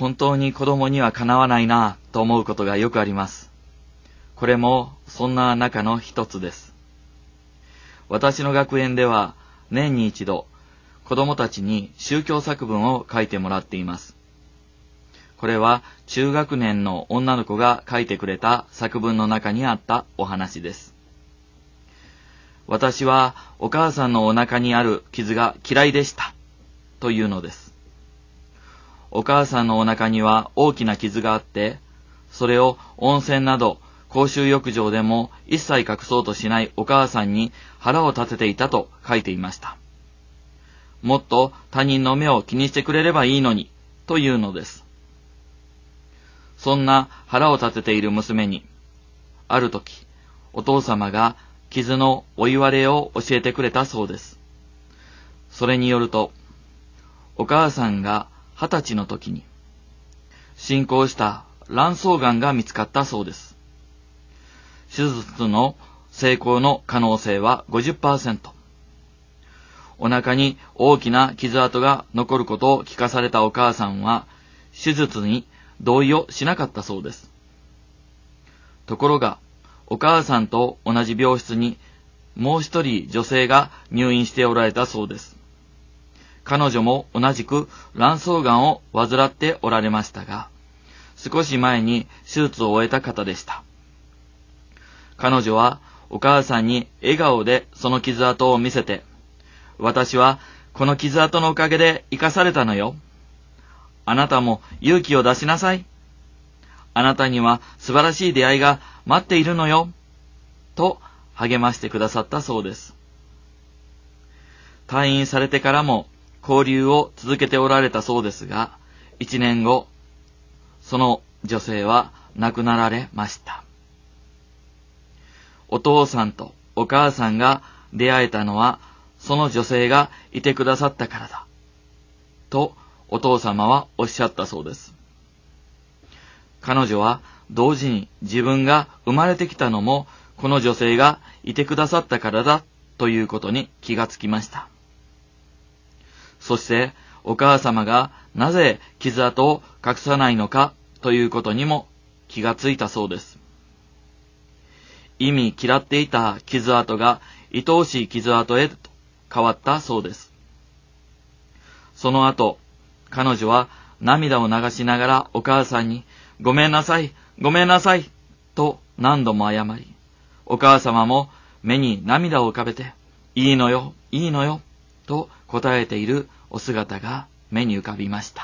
本当に子供にはかなわないなぁと思うことがよくあります。これもそんな中の一つです。私の学園では年に一度、子供たちに宗教作文を書いてもらっています。これは中学年の女の子が書いてくれた作文の中にあったお話です。私はお母さんのお腹にある傷が嫌いでしたというのです。お母さんのお腹には大きな傷があって、それを温泉など公衆浴場でも一切隠そうとしないお母さんに腹を立てていたと書いていました。もっと他人の目を気にしてくれればいいのにというのです。そんな腹を立てている娘に、ある時、お父様が傷のお言われを教えてくれたそうです。それによると、お母さんが20歳の時に進行した卵巣がんが見つかったそうです。手術の成功の可能性は 50%。お腹に大きな傷跡が残ることを聞かされたお母さんは手術に同意をしなかったそうです。ところがお母さんと同じ病室にもう一人女性が入院しておられたそうです。彼女も同じく卵巣がんを患っておられましたが、少し前に手術を終えた方でした。彼女はお母さんに笑顔でその傷跡を見せて、私はこの傷跡のおかげで生かされたのよ。あなたも勇気を出しなさい。あなたには素晴らしい出会いが待っているのよ。と励ましてくださったそうです。退院されてからも交流を続けておられたそうですが、1年後、その女性は亡くなられました。お父さんとお母さんが出会えたのは、その女性がいてくださったからだ。と、お父様はおっしゃったそうです。彼女は同時に自分が生まれてきたのも、この女性がいてくださったからだということに気がつきました。そしてお母様がなぜ傷跡を隠さないのかということにも気がついたそうです。意味嫌っていた傷跡が愛おしい傷跡へと変わったそうです。その後、彼女は涙を流しながらお母さんにごめんなさい、ごめんなさいと何度も謝り、お母様も目に涙を浮かべていいのよ、いいのよと答えているお姿が目に浮かびました。